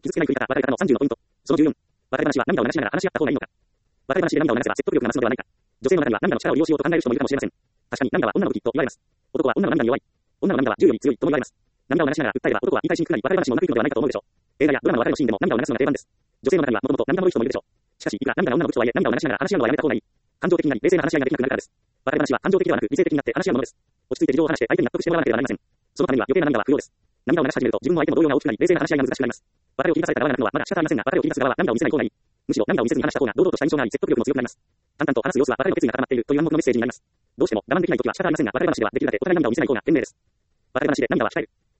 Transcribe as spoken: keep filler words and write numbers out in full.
傷つけない振り方、別れ方のさんじゅうのポイント。そのじゅうよん。別れ話は涙を流しながら話し合った方がいいのか。別れ話で涙を流せば説得力が増すのではないか。女性の中には涙の力を利用しようと考える人もいるかもしれません。確かに涙は女の武器と言われます。男は女の涙に弱い。女の涙は銃より強いとも言われます。涙を流しながら訴えれば男は言い返しにくくなり別れ話もうまくいくのではないかと思うでしょう。映画やドラマの別れのシーンでも涙を流すのが定番です。女性の中にはもともと涙の多い人もいるでしょう。しかし、いくら涙が女の武器とはいえ涙を流しながら話し合うのはやめた方がいい。感情的になり冷静な話し合いができなくなるからです。別れ話は感情的ではなく理性的になって話し合うものです。落ち着いて事情を話して相手に納得してもらわなければなりません。そのためには余計な涙は不要です。涙を流し始めると自分も相手も動揺が大きくなり冷静な話し合いが難しくなります。別れを切り出された側が泣くのはまだ仕方ありませんが、別れを切り出す側は涙を見せない方がいい。むしろ涙を見せずに話した方が堂々とした印象があり説得力も強くなります。淡々と話す様子は別れの決意が固まっているという暗黙のメッセージになります。どうしても我慢できないときは仕方ありませんが、別れ話ではできるだけお互い涙を見せない方が賢明です。別れ話で涙は控える。